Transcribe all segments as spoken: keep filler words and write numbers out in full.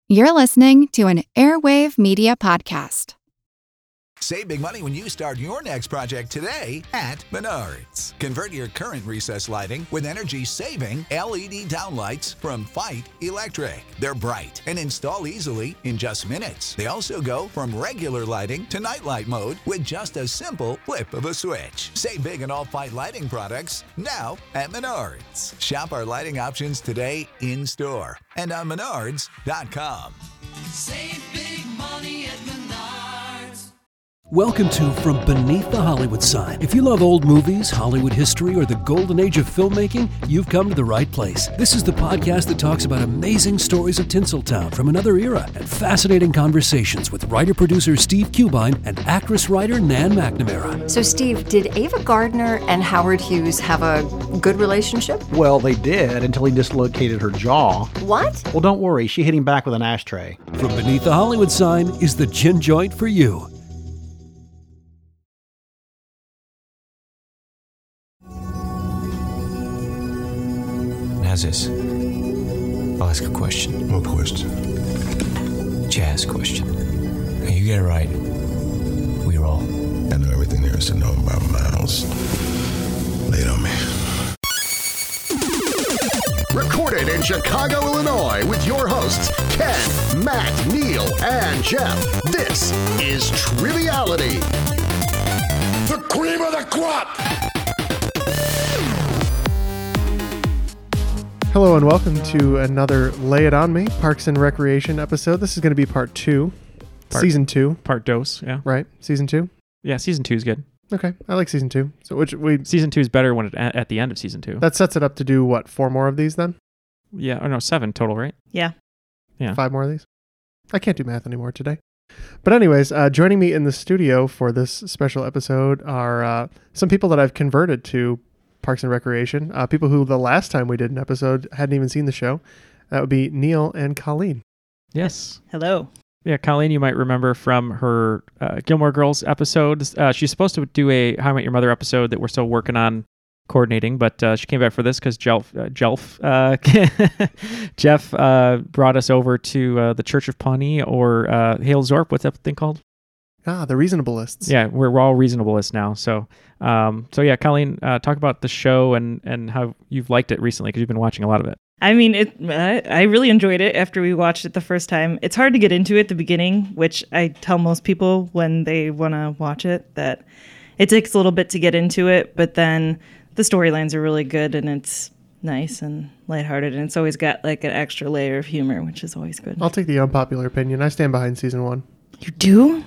You're listening to an Airwave Media Podcast. Save big money when you start your next project today at Menards. Convert your current recessed lighting with energy-saving L E D downlights from Fight Electric. They're bright and install easily in just minutes. They also go from regular lighting to nightlight mode with just a simple flip of a switch. Save big on all Fight lighting products now at Menards. Shop our lighting options today in-store and on menards dot com. Save big money at Menards. Welcome to From Beneath the Hollywood Sign. If you love old movies, Hollywood history, or the golden age of filmmaking, you've come to the right place. This is the podcast that talks about amazing stories of Tinseltown from another era and fascinating conversations with writer-producer Steve Cubine and actress-writer Nan McNamara. So, Steve, did Ava Gardner and Howard Hughes have a good relationship? Well, they did until he dislocated her jaw. What? Well, don't worry. She hit him back with an ashtray. From Beneath the Hollywood Sign is the gin joint for you. How's this? I'll ask a question. What question? Jazz question. Now you get it right. We roll. I know everything there is to know about Miles. Lay it on me. Recorded in Chicago, Illinois, with your hosts, Ken, Matt, Neil, and Jeff. This is Triviality. The cream of the crop! Hello and welcome to another Lay It On Me Parks and Recreation episode. This is going to be part two, part, season two. Part dos, yeah. Right, season two? Yeah, season two is good. Okay, I like season two. So which we Season two is better when it, at the end of season two. That sets it up to do, what, four more of these then? Yeah, or no, seven total, right? Yeah. Yeah. Five more of these? I can't do math anymore today. But anyways, uh, joining me in the studio for this special episode are uh, some people that I've converted to Parks and Recreation. Uh, people who the last time we did an episode hadn't even seen the show. That would be Neil and Colleen. Yes. Hello. Yeah, Colleen, you might remember from her uh, Gilmore Girls episodes. Uh, she's supposed to do a How I Met Your Mother episode that we're still working on coordinating, but uh, she came back for this because Jelf, uh, Jelf, uh, Jeff uh, brought us over to uh, the Church of Pawnee or uh, Hale Zorp. What's that thing called? Ah, the Reasonableists. Yeah, we're, we're all reasonableists now. So, um, so yeah, Colleen, uh, talk about the show and, and how you've liked it recently because you've been watching a lot of it. I mean, it. I, I really enjoyed it after we watched it the first time. It's hard to get into it at the beginning, which I tell most people when they want to watch it, that it takes a little bit to get into it, but then the storylines are really good and it's nice and lighthearted, and it's always got like an extra layer of humor, which is always good. I'll take the unpopular opinion. I stand behind season one. You do?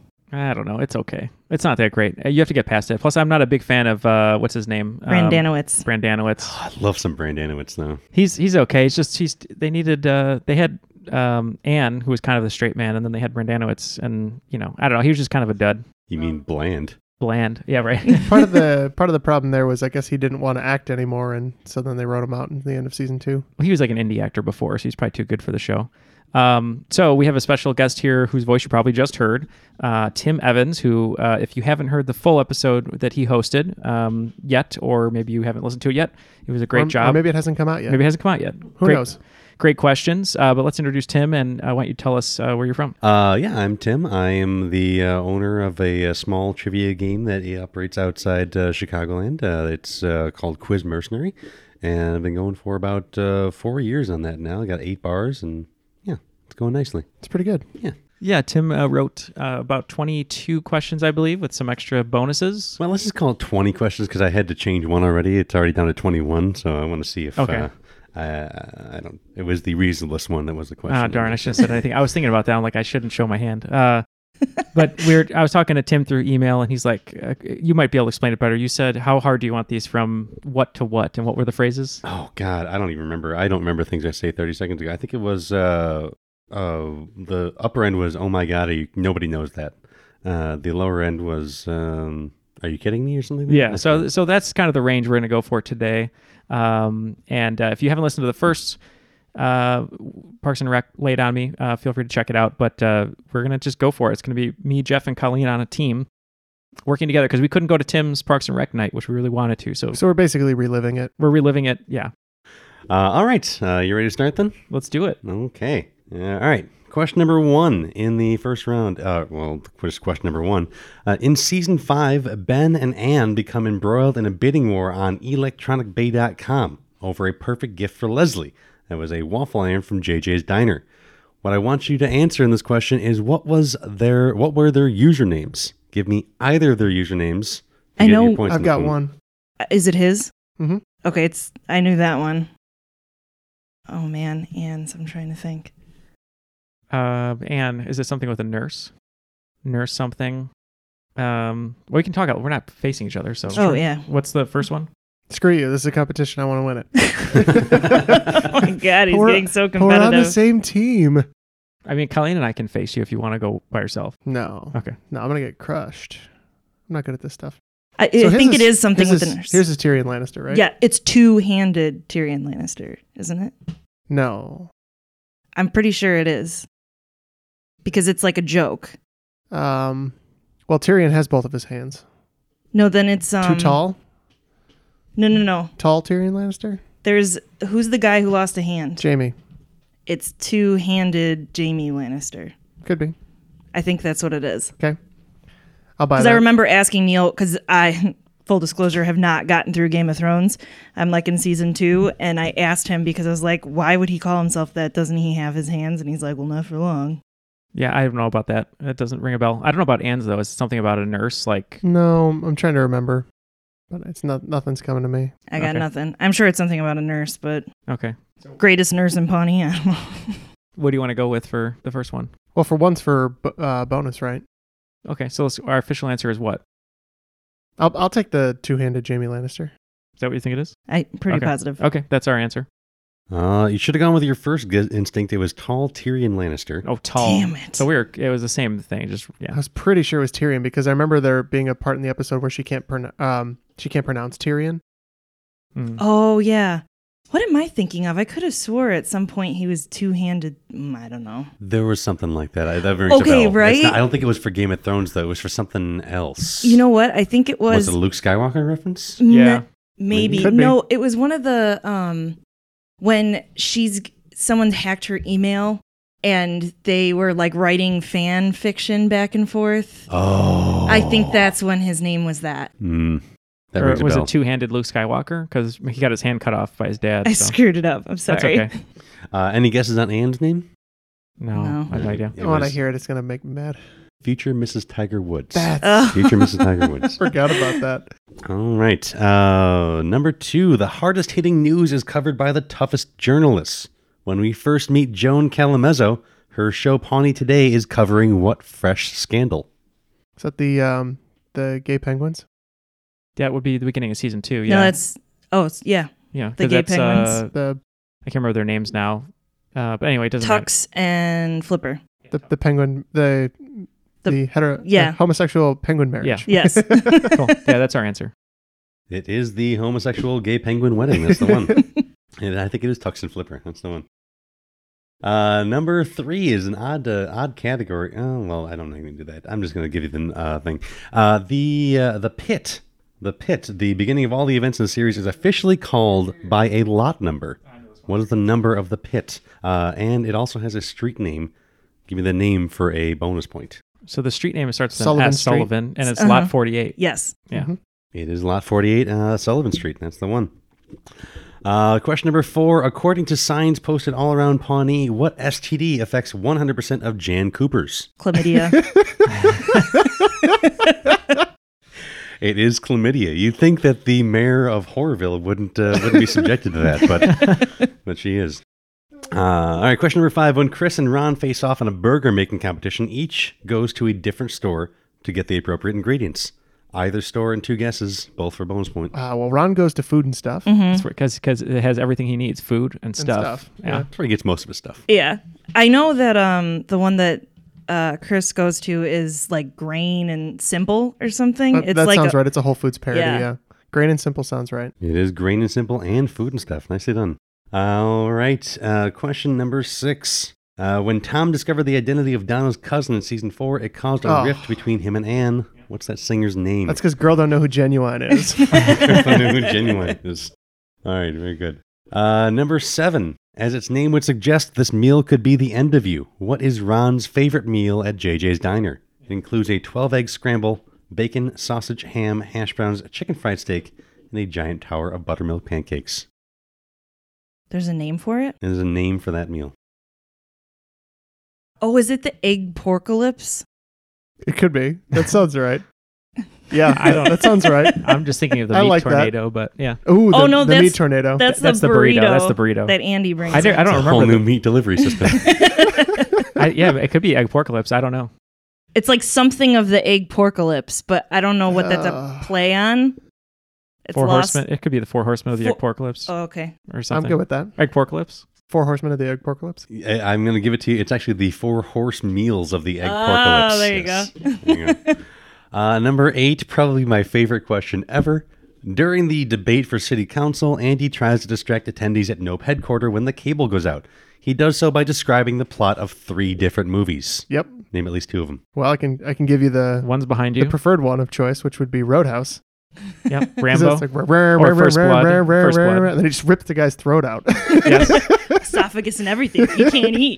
I don't know. It's okay. It's not that great. You have to get past it. Plus, I'm not a big fan of, uh, what's his name? Brandanowitz. Um, Brandanowitz. Oh, I love some Brandanowitz, though. He's he's okay. It's just, he's they needed, uh, they had um, Anne, who was kind of the straight man, and then they had Brandanowitz, and, you know, I don't know. He was just kind of a dud. You mean bland? Bland. Yeah, right. part of the part of the problem there was I guess he didn't want to act anymore, and so then they wrote him out in the end of season two. Well, he was like an indie actor before, so he's probably too good for the show. Um, so we have a special guest here whose voice you probably just heard, uh, Tim Evans, who, uh, if you haven't heard the full episode that he hosted um, yet, or maybe you haven't listened to it yet, it was a great or, job. Or maybe it hasn't come out yet. Maybe it hasn't come out yet. Who great, knows? Great questions. Uh, but let's introduce Tim, and uh, why don't you tell us uh, where you're from? Uh, yeah, I'm Tim. I am the uh, owner of a, a small trivia game that operates outside uh, Chicagoland. Uh, it's uh, called Quiz Mercenary, and I've been going for about uh, four years on that now. I got eight bars, and it's going nicely. It's pretty good. Yeah. Yeah, Tim uh, wrote uh, about twenty-two questions, I believe, with some extra bonuses. Well, let's just call it twenty questions because I had to change one already. It's already down to twenty-one, so I want to see if okay. uh, I, I don't. It was the reasonablest one that was the question. Ah, darn! I shouldn't have said anything. I was thinking about that. I'm like, I shouldn't show my hand. Uh, but we're. I was talking to Tim through email, and he's like, uh, "You might be able to explain it better." You said, "How hard do you want these from what to what?" And what were the phrases? Oh God, I don't even remember. I don't remember things I say thirty seconds ago. I think it was. Uh, Uh, the upper end was, oh my God, are you, nobody knows that. Uh, the lower end was, um, are you kidding me or something? Like yeah, that? so so that's kind of the range we're going to go for today. Um, and uh, if you haven't listened to the first uh, Parks and Rec Lay It On Me, uh, feel free to check it out. But uh, we're going to just go for it. It's going to be me, Jeff, and Colleen on a team working together because we couldn't go to Tim's Parks and Rec night, which we really wanted to. So, so we're basically reliving it. We're reliving it, yeah. Uh, all right, uh, you ready to start then? Let's do it. Okay. Yeah, all right. Question number one in the first round. Uh, well, just question number one. Uh, in season five, Ben and Anne become embroiled in a bidding war on electronic bay dot com over a perfect gift for Leslie. That was a waffle iron from J J's Diner. What I want you to answer in this question is what was their what were their usernames? Give me either of their usernames. I know. I've got one. Is it his? Mm-hmm. Okay, it's. I knew that one. Oh man, Anne's. I'm trying to think. Uh, Anne, is it something with a nurse? Nurse something? Um, well, we can talk out. We're not facing each other, so. Oh, yeah. What's the first one? Screw you. This is a competition. I want to win it. Oh my God, he's we're, getting so competitive. We're on the same team. I mean, Colleen and I can face you if you want to go by yourself. No. Okay. No, I'm going to get crushed. I'm not good at this stuff. I, So I his think is- it is something his with is- a nurse. Here's a Tyrion Lannister, right? Yeah, it's two-handed Tyrion Lannister, isn't it? No. I'm pretty sure it is. Because it's like a joke. Um, well, Tyrion has both of his hands. No, then it's... Um, Too tall? No, no, no. Tall Tyrion Lannister? There's... Who's the guy who lost a hand? Jaime. It's two-handed Jaime Lannister. Could be. I think that's what it is. Okay. I'll buy Because that. I remember asking Neil, because I, full disclosure, have not gotten through Game of Thrones. I'm like in season two, and I asked him because I was like, why would he call himself that? Doesn't he have his hands? And he's like, well, not for long. Yeah, I don't know about that. That doesn't ring a bell. I don't know about Anne's, though. Is it something about a nurse? Like, No, I'm trying to remember. But it's not. Nothing's coming to me. I got Okay. nothing. I'm sure it's something about a nurse, but okay. greatest nurse in Pawnee. I don't know. What do you want to go with for the first one? Well, for once for bo- uh, bonus, right? Okay, so let's, our official answer is what? I'll I'll take the two-handed Jaime Lannister. Is that what you think it is? I'm pretty Okay. positive. Okay, that's our answer. Uh, you should have gone with your first gut instinct. It was tall Tyrion Lannister. Oh, tall. Damn it. So we were, it was the same thing. Just, I yeah. was pretty sure it was Tyrion because I remember there being a part in the episode where she can't pron- um she can't pronounce Tyrion. Mm. Oh, yeah. What am I thinking of? I could have swore at some point he was two-handed. Mm, I don't know. There was something like that. I, that rings Okay, a bell. It's right? not- I don't think it was for Game of Thrones, though. It was for something else. You know what? I think it Was was... it a Luke Skywalker reference? M- Yeah. Maybe. Could be. No, it was one of the... um when she's... Someone hacked her email and they were like writing fan fiction back and forth. Oh. I think that's when his name was that. Mm, that Or rings a was bell. it two-handed Luke Skywalker? Because he got his hand cut off by his dad. I so. screwed it up. I'm sorry. That's okay. Uh, any guesses on Anne's name? No, No. I have no idea. It when I was hear it, it's gonna make me mad. Future Missus Tiger Woods. That's Ugh. Future Missus Tiger Woods. forgot about that. All right. Uh, number two, the hardest hitting news is covered by the toughest journalists. When we first meet Joan Calamezzo, her show Pawnee Today is covering what fresh scandal? Is that the um the gay penguins? That would be the beginning of season two. Yeah. No, that's... Oh, it's, yeah. yeah, the 'cause gay that's, penguins. Uh, The I can't remember their names now. Uh, but anyway, it doesn't matter. Tux and Flipper. the, the penguin the The- the, hetero yeah. the homosexual penguin marriage. Yeah. Yes. Cool. Yeah, that's our answer. It is the homosexual gay penguin wedding. That's the one. And I think it is Tux and Flipper. That's the one. Uh, number three is an odd, uh, odd category. Oh well, I don't know how to do that. I'm just going to give you the uh, thing. Uh, the uh, the pit, the pit. The beginning of all the events in the series is officially called by a lot number. What is the number of the pit? Uh, and it also has a street name. Give me the name for a bonus point. So the street name starts with Sullivan S. Street. Sullivan, and it's Uh-huh. lot forty-eight. Yes. Yeah. Mhm. It is lot forty-eight, uh, Sullivan Street. That's the one. Uh, question number four. According to signs posted all around Pawnee, what S T D affects one hundred percent of Jan Coopers? Chlamydia. It is chlamydia. You'd think that the mayor of Horrorville wouldn't uh, wouldn't be subjected to that, but but she is. Uh, all right, question number five. When Chris and Ron face off in a burger making competition, each goes to a different store to get the appropriate ingredients. Either store and two guesses, both for bonus point. Uh, well, Ron goes to food and stuff. Mhm. Because because it has everything he needs, food and stuff. stuff, Yeah. That's where he gets most of his stuff. Yeah. I know that um the one that uh Chris goes to is like Grain and Simple or something. That, it's that like sounds a, right. It's a Whole Foods parody. Yeah. Yeah. Grain and Simple sounds right. It is Grain and Simple and food and stuff. Nicely done. All right. Uh, question number six. Uh, when Tom discovered the identity of Donna's cousin in season four, it caused a Oh. rift between him and Anne. What's that singer's name? That's because girl don't know who Genuine is. I know who Genuine is. All right, very good. Uh, number seven. As its name would suggest, this meal could be the end of you. What is Ron's favorite meal at J J's Diner? It includes a twelve-egg scramble, bacon, sausage, ham, hash browns, a chicken fried steak, and a giant tower of buttermilk pancakes. There's a name for it? There's a name for that meal. Oh, is it the egg porcalypse? It could be. That sounds right. Yeah, I don't. That sounds right. I'm just thinking of the I meat like that. tornado, but yeah. Ooh, the, oh no, the that's meat tornado. That's, That's the, the burrito burrito. That's the burrito that Andy brings. I don't, in. I don't It's a remember. whole the- new meat delivery system. I, yeah, it could be egg porcalypse. I don't know. It's like something of the egg porcalypse, but I don't know what that's Uh, a play on. It's Four lost. horsemen. It could be the four horsemen of the Four- egg porcalypse. Oh, okay. Or something. I'm good with that. Egg porcalypse. Four horsemen of the egg porcalypse. I, I'm going to give it to you. It's actually the four horse meals of the egg Oh, porcalypse. there you Yes. go. There you go. Uh, number eight, probably my favorite question ever. During the debate for city council, Andy tries to distract attendees at Nope headquarters when the cable goes out. He does so by describing the plot of three different movies. Yep. Name at least two of them. Well, I can I can give you the One's behind the you. preferred one of choice, which would be Roadhouse. Yep. 'Cause Rambo. it's like, rah, rah, Or rah, First rah, Blood. rah, rah, First rah, Blood. rah, and then he just ripped the guy's throat out. Yes. Esophagus and everything. You can't eat.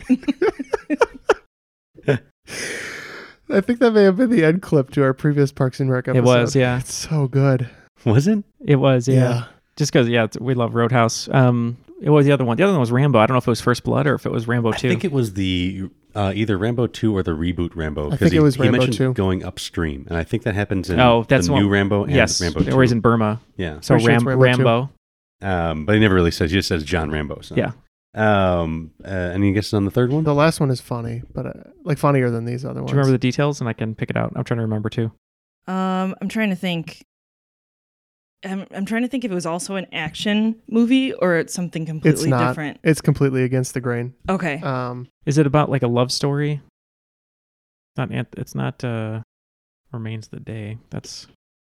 I think that may have been the end clip to our previous Parks and Rec episode. It was, yeah. It's so good. Was it? It was, yeah. Yeah. Just because, yeah, it's, we love Roadhouse. Um, it was the other one. The other one was Rambo. I don't know if it was First Blood or if it was Rambo two. I think it was the uh, either Rambo two or the reboot Rambo. I 'cause think he, it was he Rambo mentioned two. going upstream, and I think that happens in oh, that's the one. new Rambo and yes, Rambo two. Or he's in Burma. Yeah. So Pretty sure it's Ram- Rambo two. Rambo. Um, but he never really says. He just says John Rambo. So. Yeah. Um, uh, any guesses on the third one? The last one is funny, but uh, like funnier than these other ones. Do you remember the details? And I can pick it out. I'm trying to remember too. Um, I'm trying to think. I'm, I'm trying to think if it was also an action movie or it's something It's completely not. different. It's completely against the grain. Okay. Um, Is it about like a love story? Not. Ant- It's not. Uh, Remains the Day. That's.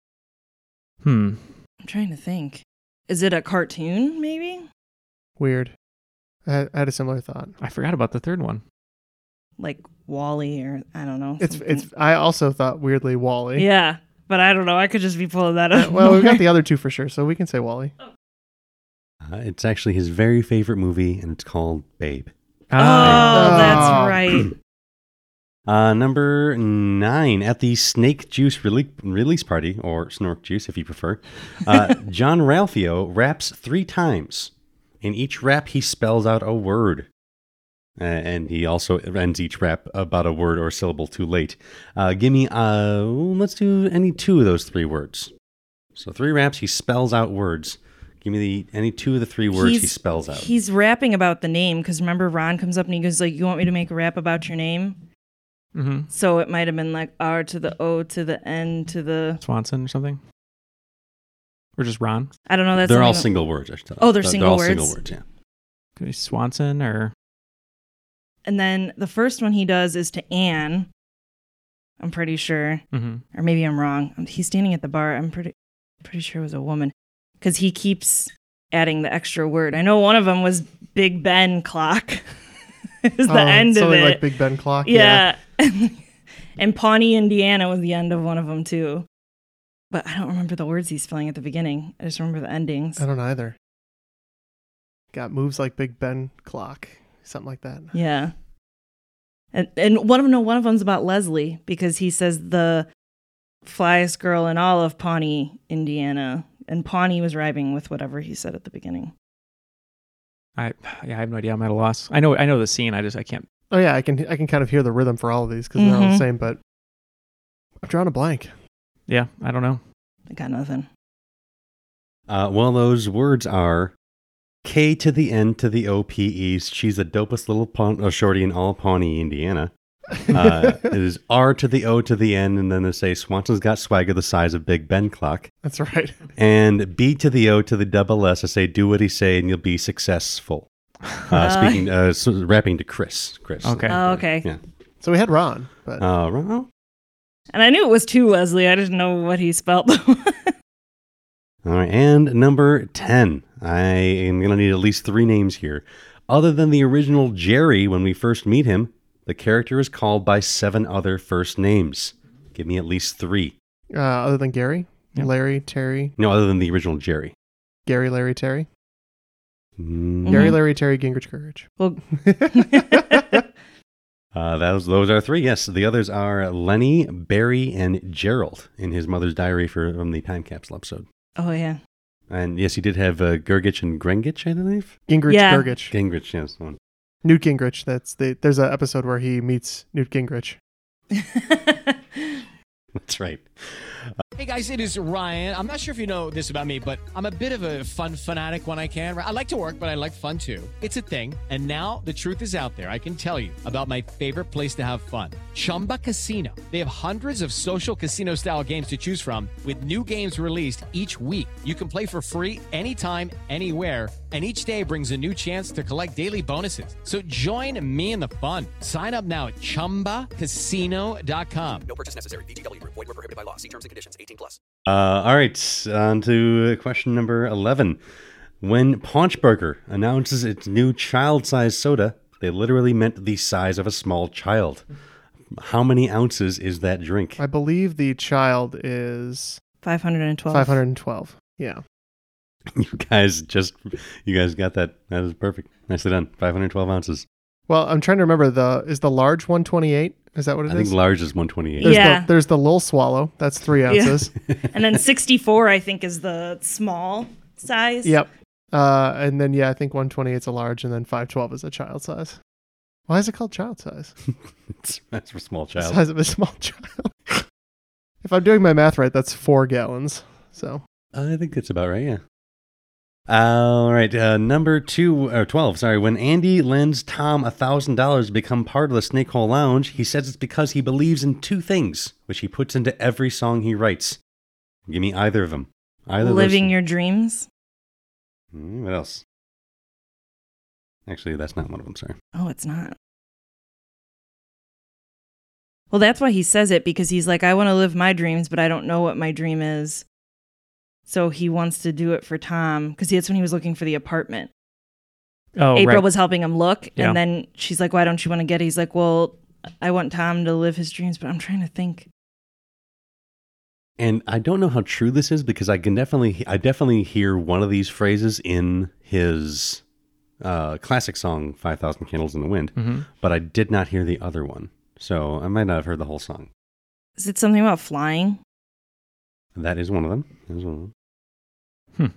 Hmm. I'm trying to think. Is it a cartoon, maybe? weird. I had, I had a similar thought. I forgot about the third one. Like Wall-E or I don't know. It's something. it's. I also thought weirdly Wall-E. Yeah, but I don't know. I could just be pulling that up. Well, we got the other two for sure, so we can say Wall-E. Uh, it's actually his very favorite movie, and it's called Babe. Oh, Ah. that's right. Uh, number nine, at the Snake Juice rele- release party, or Snork Juice if you prefer, uh, John Ralphio raps three times. In each rap, he spells out a word. Uh, and he also ends each rap about a word or syllable too late. Uh, give me, uh, let's do any two of those three words. So three raps, he spells out words. Give me the any two of the three words He's- he spells out. He's rapping about the name because remember Ron comes up and he goes like, "You want me to make a rap about your name?" Mm-hmm. So it might have been like R to the O to the N to the. Swanson or something. Or just Ron. I don't know. That's They're all something that- single words. I should tell Oh, you. they're single all words? single words, yeah. Could be Swanson or. And then the first one he does is to Anne. I'm pretty sure, Mm-hmm. or maybe I'm wrong. He's standing at the bar. I'm pretty pretty sure it was a woman because he keeps adding the extra word. I know one of them was Big Ben clock. Is the Oh, end of something it. like Big Ben clock. Yeah. And Pawnee, Indiana was the end of one of them too. But I don't remember the words he's spelling at the beginning. I just remember the endings. I don't either. Got moves like Big Ben clock, something like that. Yeah. And and one of them, no, one of them's about Leslie because he says the flyest girl in all of Pawnee, Indiana. And Pawnee was rhyming with whatever he said at the beginning. I yeah, I have no idea. I'm at a loss. I know I know the scene. I just I can't. Oh yeah, I can I can kind of hear the rhythm for all of these because they're all the Mhm. same. But I'm drawing a blank. Yeah, I don't know. I got nothing. Uh, well, those words are K to the N to the O P Es. She's the dopest little pawn, uh, shorty in all Pawnee, Indiana. Uh, it is R to the O to the N, and then they say Swanson's got swagger the size of Big Ben clock. That's right. And B to the O to the double S. I say do what he say, and you'll be successful. Uh, speaking, uh, so rapping to Chris. Chris. Okay. Oh, okay. Yeah. So we had Ron, but Uh, Ron- And I knew it was to Leslie. I didn't know what he spelled. All right, and number ten. I am going to need at least three names here. Other than the original Jerry, when we first meet him, the character is called by seven other first names. Give me at least three. uh, other than Gary, Yep. Larry, Terry, No, other than the original Jerry. Gary, Larry, Terry. Mm. Gary, Larry, Terry, Gingrich, Courage. Well, uh, that was, those are three. Yes, the others are Lenny, Barry, and Gerald in his mother's diary for, from the time capsule episode. oh yeah. And yes, he did have uh, Gergich and Grengich, I believe. Gingrich, Yeah. Gergich. Gingrich, yes. One. Newt Gingrich. That's the. There's an episode where he meets Newt Gingrich. That's right. Hey guys, it is Ryan. I'm not sure if you know this about me, but I'm a bit of a fun fanatic when I can. I like to work, but I like fun too. It's a thing. And now the truth is out there. I can tell you about my favorite place to have fun. Chumba Casino. They have hundreds of social casino style games to choose from with new games released each week. You can play for free anytime, anywhere. And each day brings a new chance to collect daily bonuses. So join me in the fun. Sign up now at chumba casino dot com. No purchase necessary. V G W. Void where prohibited by law. See terms and conditions. eighteen plus. Uh, all right, on to question number eleven. When Paunchburger announces its new child-sized soda, they literally meant the size of a small child. How many ounces is that drink? I believe the child is five hundred twelve. five hundred twelve. Yeah. You guys just, you guys got that. That is perfect. Nicely done. five hundred twelve ounces. Well, I'm trying to remember the is the large one twenty-eight? Is that what it I is? think large is one twenty-eight. There's Yeah. The, there's the Lil Swallow. That's three ounces. Yeah. And then sixty-four, I think, is the small size. Yep. Uh, and then, yeah, I think one twenty-eight is a large, and then five twelve is a child size. Why is it called child size? It's, that's for small The child. size of a small child. If I'm doing my math right, that's four gallons. So I think that's about right, yeah. All right, uh, number two, or twelve, sorry. When Andy lends Tom one thousand dollars to become part of the Snake Hole Lounge, he says it's because he believes in two things, which he puts into every song he writes. Give me either of them. Either Living of those. your dreams. Hmm, what else? Actually, that's not one of them, sorry. Oh, it's not. Well, that's why he says it, because he's like, I want to live my dreams, but I don't know what my dream is. So he wants to do it for Tom, because that's when he was looking for the apartment. Oh, April right. was helping him look, Yeah. and then she's like, why don't you want to get it? He's like, well, I want Tom to live his dreams, but I'm trying to think. And I don't know how true this is because I can definitely, I definitely hear one of these phrases in his uh, classic song, five thousand Candles in the Wind, Mhm. but I did not hear the other one. So I might not have heard the whole song. Is it something about flying? That is one of them. That is one of them. Hmm.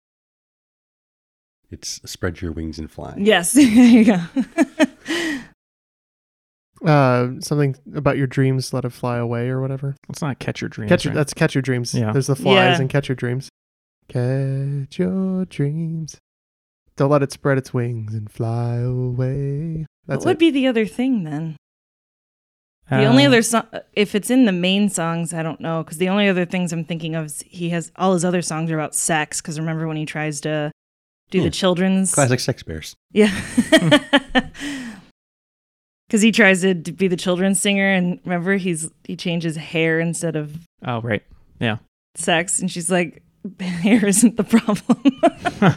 It's Spread Your Wings and Fly. Yes. There you go. uh, something about your dreams, let it fly away or whatever. It's not Catch Your Dreams. Catch your, right? That's Catch Your Dreams. Yeah. There's the flies Yeah. and Catch Your Dreams. Catch your dreams. Don't let it spread its wings and fly away. That's what would it. be the other thing then? The only Uh, other song, if it's in the main songs, I don't know, because the only other things I'm thinking of is he has all his other songs are about sex. Because remember when he tries to do Yeah. the children's Classic Sex Bears. yeah, because he tries to d- be the children's singer, and remember he's he changes hair instead of Oh, right. Yeah. sex, and she's like, hair isn't the problem.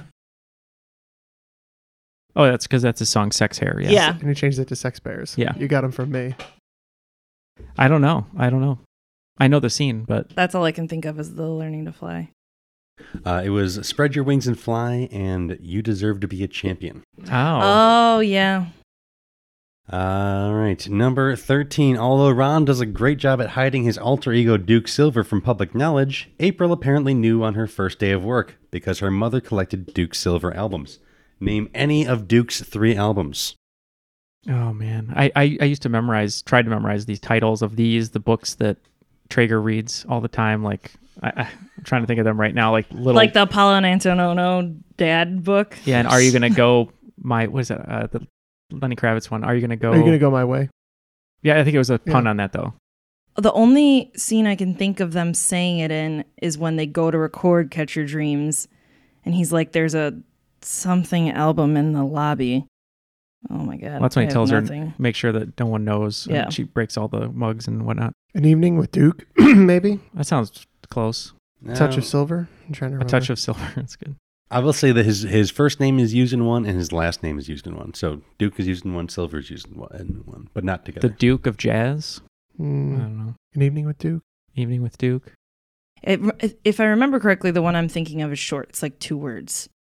Oh, that's because that's his song Sex Hair. Yeah. Yeah. And he changed it to Sex Bears. Yeah. You got him from me. I don't know. I don't know. I know the scene, but That's all I can think of is the learning to fly. Uh, it was Spread Your Wings and Fly and You Deserve to Be a Champion. oh, Oh yeah. All right, number thirteen. Although Ron does a great job at hiding his alter ego Duke Silver from public knowledge, April apparently knew on her first day of work because her mother collected Duke Silver albums. Name any of Duke's three albums. oh man. I, I I used to memorize, tried to memorize these titles of these, the books that Traeger reads all the time. Like I, I, I'm trying to think of them right now. Like little, Like the Apollo and Antonono dad book. yeah. And Are You Gonna Go? My what is that? Uh, the Lenny Kravitz one. Are You Gonna Go? Are you going to go my way? Yeah, I think it was a pun Yeah. on that though. The only scene I can think of them saying it in is when they go to record Catch Your Dreams, and he's like, "There's a something album in the lobby." Oh my god! Well, that's when I he have tells her, nothing. make sure that no one knows. and Yeah. she breaks all the mugs and whatnot. An Evening with Duke, maybe? That sounds close. A Touch Now, of Silver? I'm trying to A remember. touch of silver. That's good. I will say that his his first name is used in one and his last name is used in one. So Duke is used in one, Silver is used in one, in one but not together. The Duke of Jazz. Hmm. I don't know. An Evening with Duke? Evening with Duke. It, if I remember correctly, the one I'm thinking of is short. It's like two words.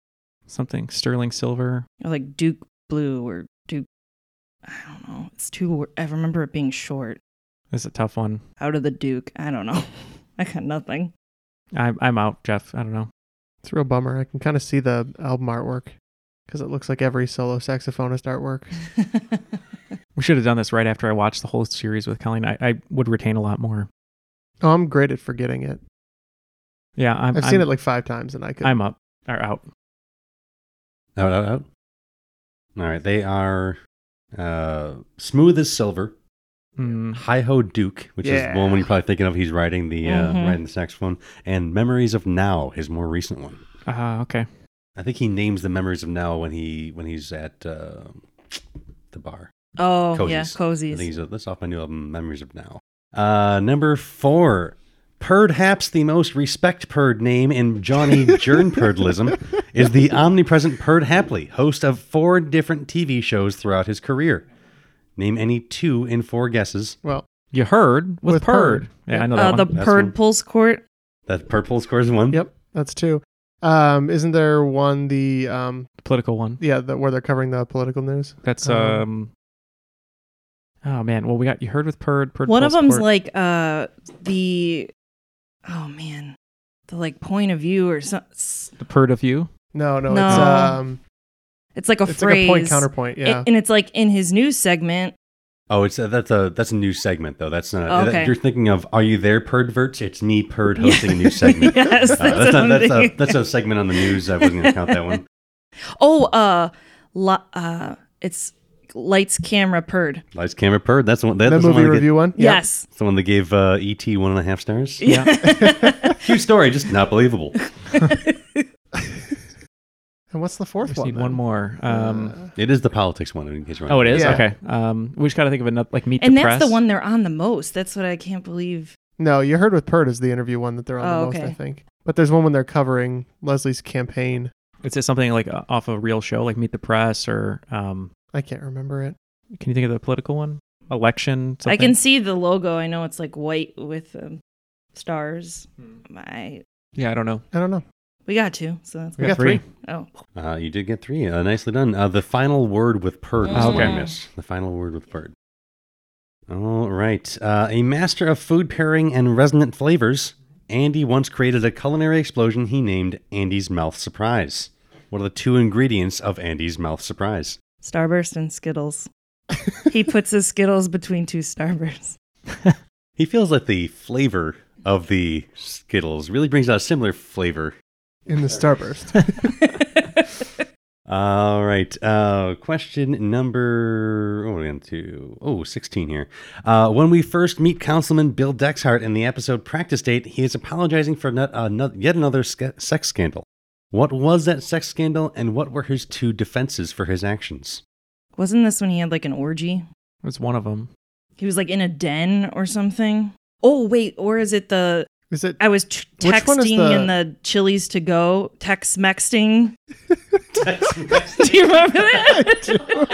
something sterling silver. Or like Duke Blue or Duke. I don't know. It's too. I remember it being short. It's a tough one. Out of the Duke. I don't know. I got nothing. I'm I'm out, Jeff. I don't know. It's a real bummer. I can kind of see the album artwork because it looks like every solo saxophonist artwork. We should have done this right after I watched the whole series with Colleen. I, I would retain a lot more. Oh, I'm great at forgetting it. Yeah, I'm, I've I'm, seen it like five times, and I could. I'm up or out. Out, out, out. All right, they are uh, Smooth as Silver, mm. Hi-Ho Duke, which Yeah. is the one you're probably thinking of. He's writing the uh, Mhm. writing the saxophone, and Memories of Now, his more recent one. Uh, okay. I think he names the Memories of Now when he when he's at uh, the bar. Oh, Cozies. yeah, Cozies. I think he's uh, that's off my new album, Memories of Now. Uh, number four, perhaps the most respect purred name in Johnny Jernpurdlism is the omnipresent Perd Hapley, host of four different T V shows throughout his career. Name any two in four guesses. Well, you heard with, With Purd. Purd. Yeah, I know that Uh, one. the That's Purd one. Pulse Court. That Purple scores one. Yep, that's two. Um, isn't there one the um Political one. yeah the, where they're covering the political news? That's Um, um. Oh man, well we got you heard with Purd. Purd One of Pulse them's Court. like uh the. Oh man, the like point of view or something. the Purd of you. No, no, No. it's um, It's like a it's phrase. like a point counterpoint. Yeah, A- and it's like in his news segment. Oh, it's a, that's a that's a new segment though. That's not. Oh, okay. You're thinking of Are You There, Perdverts? It's me, Perd, hosting a new segment. Yes, Uh, that's that's what not, I'm that's a thinking. that's a segment on the news. I wasn't gonna count that one. Oh, uh, la- uh, it's lights, camera, Purd. Lights, camera, Perd. That's the one. That, the that's the movie one that review one. Yep. Yes. That's the one that gave uh, E T one and a half stars. Yeah. True story, just not believable. And what's the fourth Just one? need then? one more. Um. It is the politics one. In case you're oh, it is. Yeah. Okay. Um. We just got to think of another like Meet And the that's Press. the one they're on the most. That's what I can't believe. No, you heard with Purd is the interview one that they're on Oh, the most, okay. I think. But there's one when they're covering Leslie's campaign. Is it something like uh, off a real show, like Meet the Press, or um? I can't remember it. Can you think of the political one? Election. I something? can see the logo. I know it's like white with um, stars. Hmm. I Yeah, I don't know. I don't know. we got two, so that's We good. got three. Oh, Uh, you did get three. Uh, nicely done. Uh, the final word with Perd. Oh, was what I okay. missed. The final word with Perd. All right. Uh, a master of food pairing and resonant flavors, Andy once created a culinary explosion he named Andy's Mouth Surprise. What are the two ingredients of Andy's Mouth Surprise? Starburst and Skittles. He puts his Skittles between two Starbursts. He feels like the flavor of the Skittles really brings out a similar flavor. In the Starburst. All right. Uh, question number oh, we're on to, oh, sixteen here. Uh, when we first meet Councilman Bill Dexhart in the episode Practice Date, he is apologizing for not, uh, not, yet another sca- sex scandal. What was that sex scandal, and what were his two defenses for his actions? Wasn't this when he had like an orgy? It was one of them. He was like in a den or something. Oh wait, or is it the? Is it? I was t- Which one is texting the- in the Chili's to go. Text mexting. Do you remember that?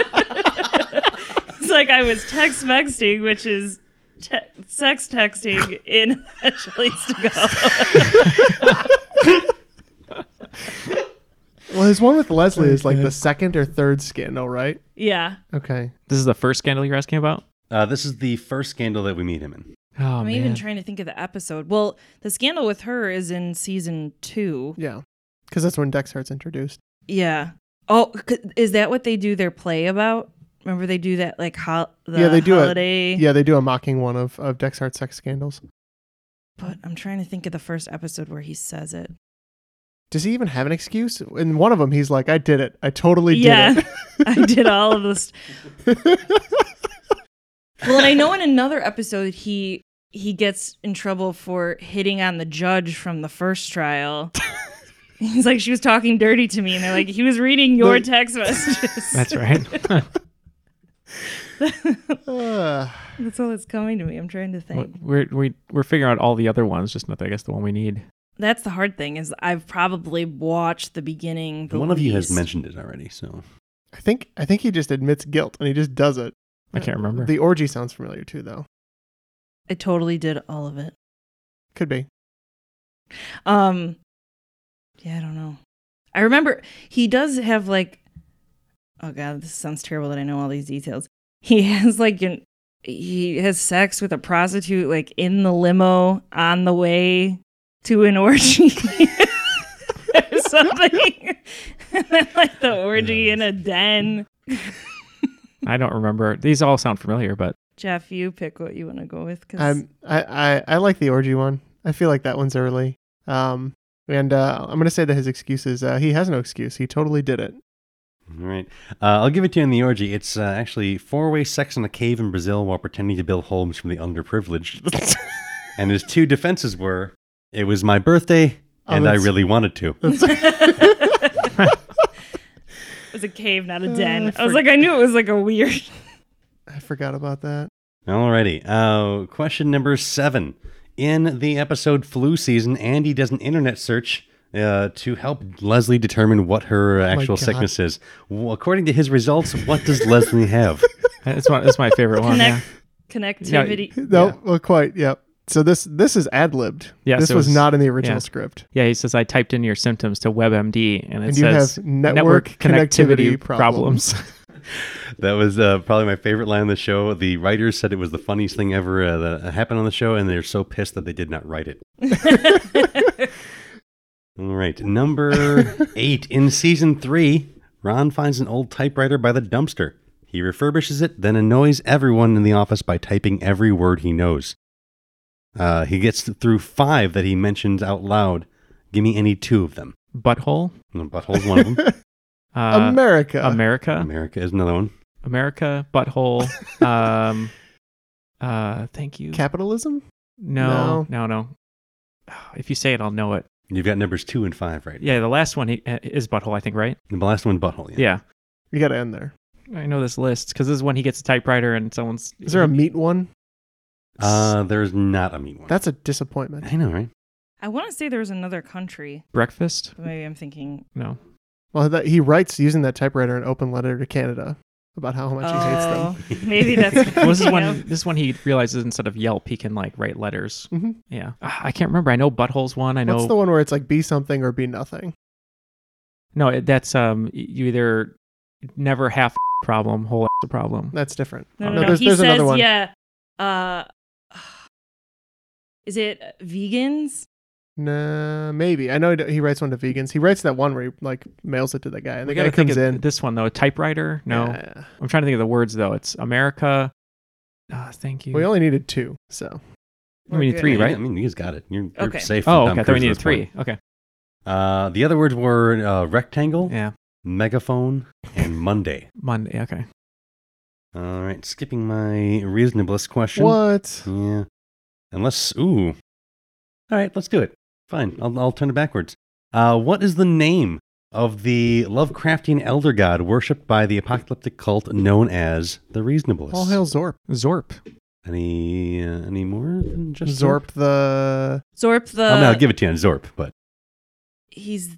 It's like I was text mexting, which is te- sex texting in a Chili's to go. Well, his one with Leslie is like the second or third scandal, right? Yeah. Okay. This is the first scandal you're asking about? Uh, this is the first scandal that we meet him in. Oh, I'm man. even trying to think of the episode. Well, the scandal with her is in season two. Yeah. Because that's when Dexhart's introduced. Yeah. Oh, c- is that what they do their play about? Remember they do that like ho- the yeah, they do holiday. a yeah they do a mocking one of of Dexhart's sex scandals. But I'm trying to think of the first episode where he says it. Does he even have an excuse? In one of them, he's like, "I did it. I totally did Yeah, it." I did all of this. Well, and I know in another episode he he gets in trouble for hitting on the judge from the first trial. He's like, she was talking dirty to me, and they're like, he was reading your The- text messages. That's right. Uh, That's all that's coming to me. I'm trying to think. We're we we're figuring out all the other ones, just not I guess the one we need. That's the hard thing is I've probably watched the beginning. The One of you has least. mentioned it already, so. I think I think he just admits guilt and he just does it. I can't remember. The orgy sounds familiar too, though. I totally did all of it. Could be. Um, yeah, I don't know. I remember he does have like, oh God, this sounds terrible that I know all these details. He has like, an, he has sex with a prostitute like in the limo on the way to an orgy or something. And then like the orgy in a den. I don't remember. These all sound familiar, but Jeff, you pick what you want to go with. Cause I'm, I, I, I like the orgy one. I feel like that one's early. Um, and uh, I'm going to say that his excuse is uh, he has no excuse. He totally did it. All right. Uh, I'll give it to you in the orgy. It's uh, actually four-way sex in a cave in Brazil while pretending to Bill Holmes from the underprivileged. And his two defenses were, it was my birthday, Oh, and I that's- really wanted to. It was a cave, not a den. Uh, I was for- like, I knew it was like a weird. I forgot about that. Alrighty. Uh, question number seven. In the episode Flu Season, Andy does an internet search uh, to help Leslie determine what her Oh my actual God. sickness is. Well, according to his results, what does Leslie have? It's one. It's my favorite one. Connect, Yeah. connectivity. No, well, quite. Yep. So this this is ad libbed. Yeah, this so it was, not in the original yeah. script. Yeah, he says I typed in your symptoms to WebMD, and it And you says have network connectivity connectivity problems. That was uh, probably my favorite line on the show. The writers said it was the funniest thing ever uh, that happened on the show, and they're so pissed that they did not write it. All right. Number eight. In season three, Ron finds an old typewriter by the dumpster. He refurbishes it, then annoys everyone in the office by typing every word he knows. Uh, he gets through five that he mentions out loud. Give me any two of them. Butthole. No, butthole's one of them. Uh, America. America. America is another one. America. Butthole. um. Uh. Thank you. Capitalism? No. No. No. If you say it, I'll know it. You've got numbers two and five, right? Yeah, the last one he, uh, is butthole. I think, right? The last one, butthole. Yeah. Yeah. You got to end there. I know this list because this is when he gets a typewriter and someone's. Is there a meat one? Uh, there's not a meat one. That's a disappointment. I know, right? I want to say there was another country. Breakfast? But maybe I'm thinking. No. Well, that, he writes using that typewriter an open letter to Canada about how much he hates Oh, them. maybe that's. Well, this is yeah. when this is when he realizes instead of Yelp, he can like write letters. Mhm. Yeah, Ah, I can't remember. I know butthole's one. I know. What's the one where it's like be something or be nothing? No, it- that's um. You either never half problem, whole a problem. That's different. No, no, No, no. there's- he there's says, another one. yeah. Uh, is it vegans? Nah, maybe. I know he, he writes one to vegans. He writes that one where he like mails it to the guy, and We the guy gotta think comes of in. this one though. A typewriter? No, Yeah. I'm trying to think of the words though. It's America. Ah, thank you. We only needed two, so We need good. three, Yeah, right? I mean, you guys got it. You're, you're Okay. safe. Oh, from okay. Tom I thought we Cruise needed at this three. point. Okay. Uh, the other words were uh, rectangle, Yeah. megaphone, and Monday. Monday. Okay. All right, skipping my reasonablest question. what? Yeah. Unless, ooh. All right, let's do it. Fine, I'll, I'll turn it backwards. Uh, what is the name of the Lovecraftian elder god worshipped by the apocalyptic cult known as the Reasonablists? All hail Zorp. Zorp. Any uh, any more than just Zorp the Zorp the. I mean, I'll give it to you on Zorp, but He's.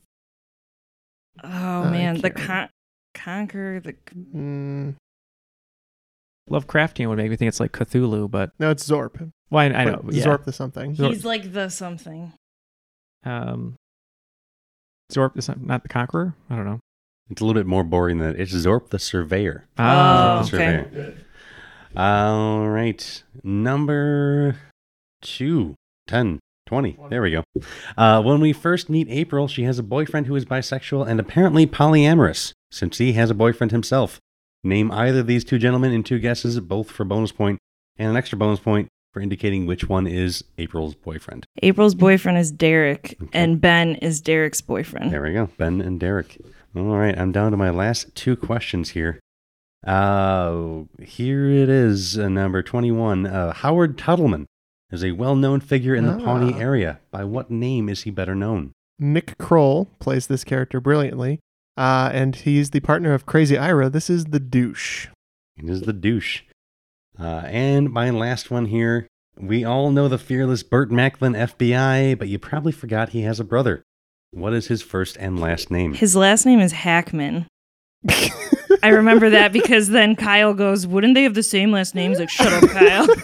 Oh I man, the can't con- conquer the. mm, Lovecraftian would make me think it's like Cthulhu, but no, it's Zorp. well, I, I know. But Yeah. Zorp the something. Zorp. He's like the something. Um. Zorp is not, not the Conqueror. I don't know. it's a little bit more boring than that. It's Zorp the Surveyor. Ah. Oh, The okay. Surveyor. All right, number two, ten, twenty. There we go. Uh, when we first meet April, she has a boyfriend who is bisexual and apparently polyamorous, since he has a boyfriend himself. Name either of these two gentlemen in two guesses, both for bonus point, and an extra bonus point for indicating which one is April's boyfriend. April's boyfriend is Derek, and Ben is Derek's boyfriend. There we go. Ben and Derek. All right, I'm down to my last two questions here. Uh, here it is, uh, number twenty-one. Uh, Howard Tuttleman is a well-known figure in the Pawnee Ah. area. By what name is he better known? Nick Kroll plays this character brilliantly, uh, and he's the partner of Crazy Ira. This is the douche. It is the douche. Uh, and my last one here. We all know the fearless Burt Macklin F B I, but you probably forgot he has a brother. What is his first and last name? His last name is Hackman. I remember that because then Kyle goes, wouldn't they have the same last names? Like, shut up,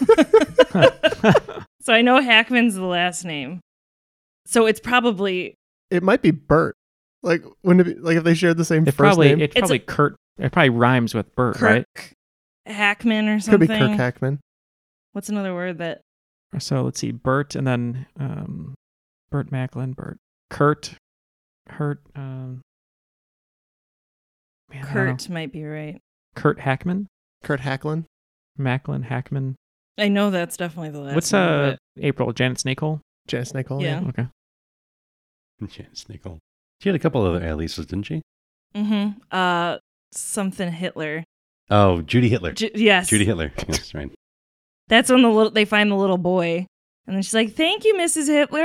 Kyle. So I know Hackman's the last name. So it's probably, It might be Bert. Like, wouldn't it be, like if they shared the same It first probably name? it probably a- Kurt. It probably rhymes with Bert, Kirk right? Hackman or Could something. be Kirk Hackman. What's another word that So let's see, Bert, and then um, Bert Macklin, Bert, Kurt, Hurt, um, man, I don't know. Kurt might be right. Kurt Hackman, Kurt Hacklin. Macklin, Hackman. I know that's definitely the last What's one, uh but- April? Janet Snakehole. Janet Snakehole. Yeah. Okay. Janet Snakehole. She had a couple other Alices, didn't she? Mm-hmm. Uh, something Hitler. Oh, Judy Hitler. Ju- yes. Judy Hitler. Yes, right. That's when the little they find the little boy, and then she's like, "Thank you, Missus Hitler."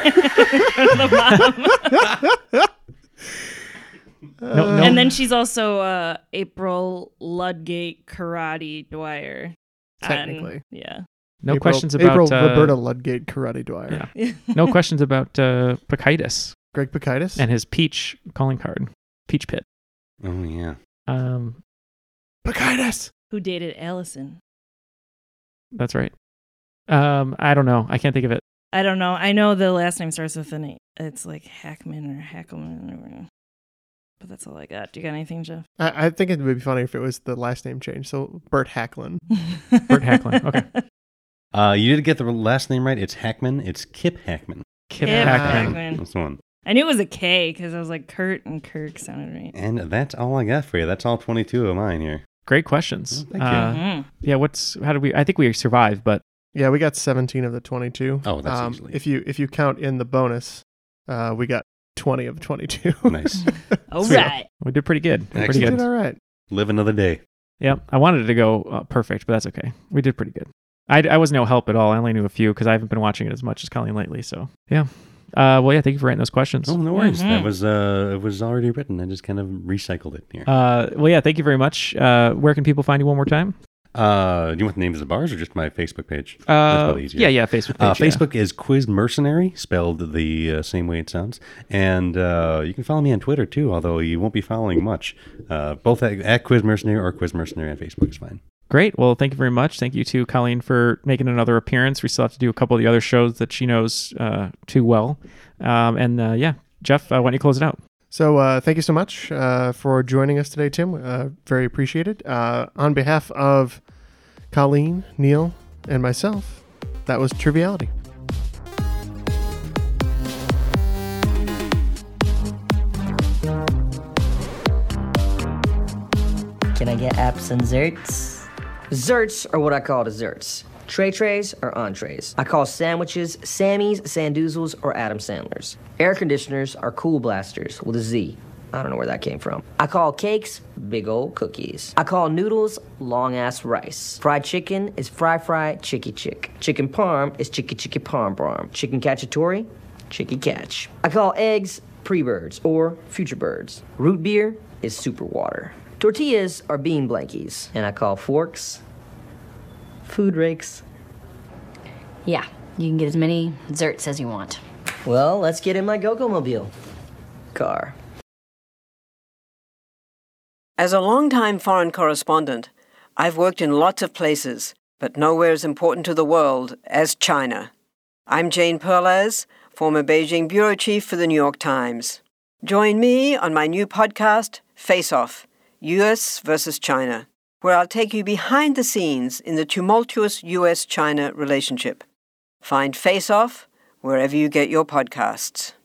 the mom. No, no. And then she's also uh, April Ludgate Karate Dwyer. Technically. And- yeah. No April- questions about April uh, Roberta Ludgate Karate Dwyer. Yeah. No questions about uh, Pocitus Greg Pocitus. and his peach calling card, Peach Pit. Oh, yeah. Um, Pocitus. Who dated Allison? that's right. Um, I don't know. I can't think of it. I don't know. I know the last name starts with an. It's like Hackman or Hackleman. Or, but that's all I got. Do you got anything, Jeff? I, I think it would be funny if it was the last name change. So Bert Hacklin. Bert Hacklin. Okay. Uh, you did get the last name right. It's Hackman. It's Kip Hackman. Kip, Kip Hackman. Hackman. That's the one. I knew it was a K because I was like Kurt and Kirk sounded right. And that's all I got for you. That's all twenty-two of mine here. Great questions. Oh, thank you. Uh, Mhm. Yeah. What's how did we? I think we survived, but Yeah, we got seventeen of the twenty-two. Oh, that's um, easily. If you if you count in the bonus, uh, we got twenty of twenty-two. Nice. All Sweet. right. we did pretty good. Pretty Excellent. We good. did all right. Live another day. Yeah, I wanted it to go uh, perfect, but that's okay. We did pretty good. I, I was no help at all. I only knew a few because I haven't been watching it as much as Colleen lately. So yeah. Uh, well, yeah. Thank you for writing those questions. Oh, no worries. Mhm. That was uh, it was already written. I just kind of recycled it here. Uh, well, yeah. Thank you very much. Uh, where can people find you one more time? Uh, do you want the names of the bars or just my Facebook page? That's Uh, probably easier. yeah, yeah. Facebook Uh, page. yeah. Facebook is Quiz Mercenary, spelled the uh, same way it sounds. And uh, you can follow me on Twitter too, although you won't be following much. Uh, both at, at Quiz Mercenary or Quiz Mercenary on Facebook is fine. Great. Well, thank you very much. Thank you to Colleen for making another appearance. We still have to do a couple of the other shows that she knows uh, too well. Um, and uh, yeah, Jeff, uh, why don't you close it out? So uh, thank you so much uh, for joining us today, Tim. Uh, very appreciated. Uh, on behalf of Colleen, Neil, and myself, that was Triviality. Can I get apps and zerts? Zerts are what I call desserts. Tray trays are entrees. I call sandwiches Sammy's, Sandoozles, or Adam Sandler's. Air conditioners are Cool Blasters with a Z. I don't know where that came from. I call cakes big old cookies. I call noodles long ass rice. Fried chicken is fry fry chicky chick. Chicken parm is chicky chicky parm parm. Chicken cacciatore, chicky catch. I call eggs pre-birds or future birds. Root beer is super water. Tortillas are bean blankies. And I call forks food rakes. Yeah, you can get as many zerts as you want. Well, let's get in my Go-Go-Mobile car. As a longtime foreign correspondent, I've worked in lots of places, but nowhere as important to the world as China. I'm Jane Perlez, former Beijing bureau chief for the New York Times. Join me on my new podcast, Face Off, U S versus China, where I'll take you behind the scenes in the tumultuous U S China relationship. Find Face Off wherever you get your podcasts.